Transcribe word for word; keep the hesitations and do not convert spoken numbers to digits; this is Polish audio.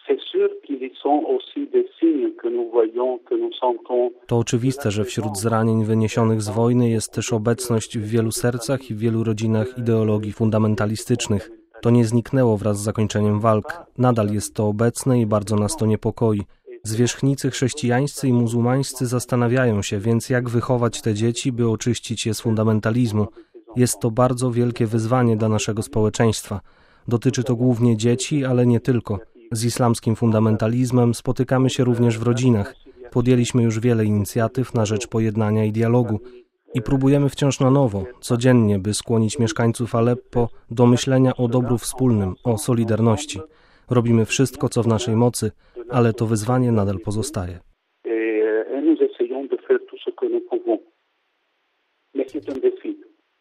To oczywiste, że wśród zranień wyniesionych z wojny jest też obecność w wielu sercach i w wielu rodzinach ideologii fundamentalistycznych. To nie zniknęło wraz z zakończeniem walk. Nadal jest to obecne i bardzo nas to niepokoi. Zwierzchnicy chrześcijańscy i muzułmańscy zastanawiają się więc, jak wychować te dzieci, by oczyścić je z fundamentalizmu. Jest to bardzo wielkie wyzwanie dla naszego społeczeństwa. Dotyczy to głównie dzieci, ale nie tylko. Z islamskim fundamentalizmem spotykamy się również w rodzinach. Podjęliśmy już wiele inicjatyw na rzecz pojednania i dialogu i próbujemy wciąż na nowo, codziennie, by skłonić mieszkańców Aleppo do myślenia o dobru wspólnym, o solidarności. Robimy wszystko, co w naszej mocy, ale to wyzwanie nadal pozostaje. Mais c'est un défi.